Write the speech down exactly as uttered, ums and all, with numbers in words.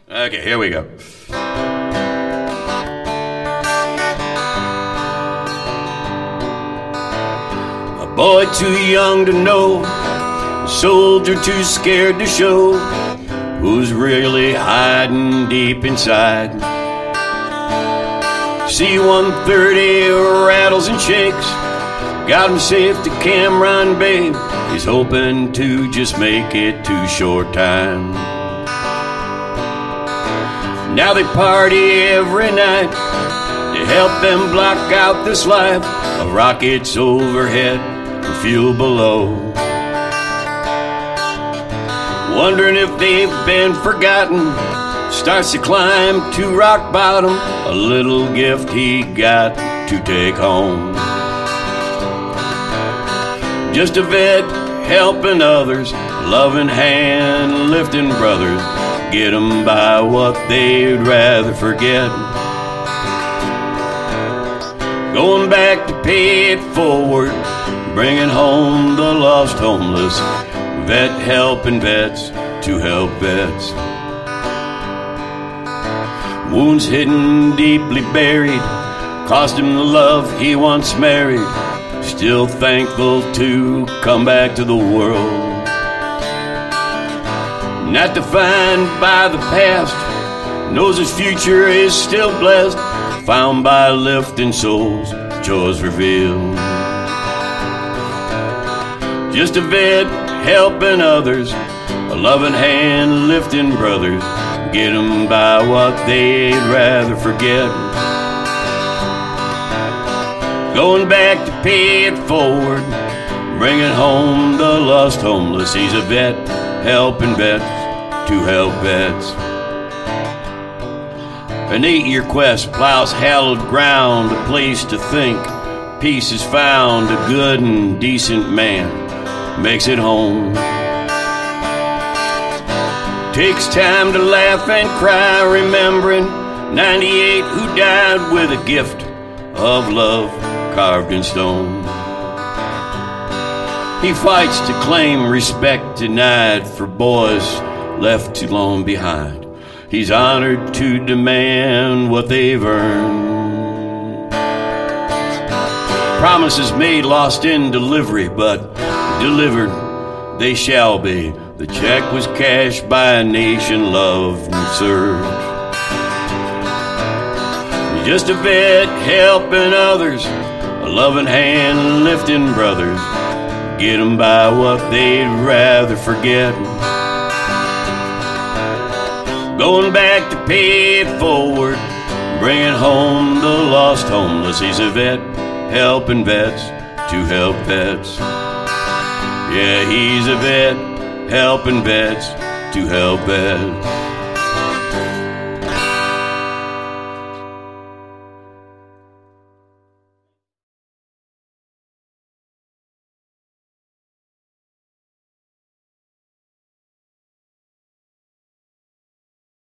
Okay, here we go. A boy too young to know, a soldier too scared to show who's really hiding deep inside. C one thirty rattles and shakes, got him safe to Cam Ranh Bay. He's hoping to just make it to shore time. Now they party every night to help them block out this life of rockets overhead and fuel below. Wondering if they've been forgotten, starts to climb to rock bottom, a little gift he got to take home. Just a vet helping others, loving hand lifting brothers, get them by what they'd rather forget. Going back to pay it forward, bringing home the lost homeless, vet helping vets to help vets. Wounds hidden, deeply buried, cost him the love he once married, still thankful to come back to the world. Not defined by the past, knows his future is still blessed, found by lifting souls, joys revealed. Just a vet helping others, a loving hand lifting brothers, get them by what they'd rather forget. Going back to pay it forward, bringing home the lost homeless. He's a vet helping vets to help vets. An eight-year quest plows hallowed ground, a place to think. Peace is found, a good and decent man makes it home. Takes time to laugh and cry, remembering ninety-eight who died with a gift of love carved in stone. He fights to claim respect denied for boys left too long behind. He's honored to demand what they've earned. Promises made lost in delivery, but delivered they shall be. The check was cashed by a nation loved and served. Just a vet helping others, a loving hand lifting brothers, get them by what they'd rather forget. Going back to pay it forward, bringing home the lost homeless. He's a vet helping vets to help vets. Yeah, he's a vet helping vets to help vets.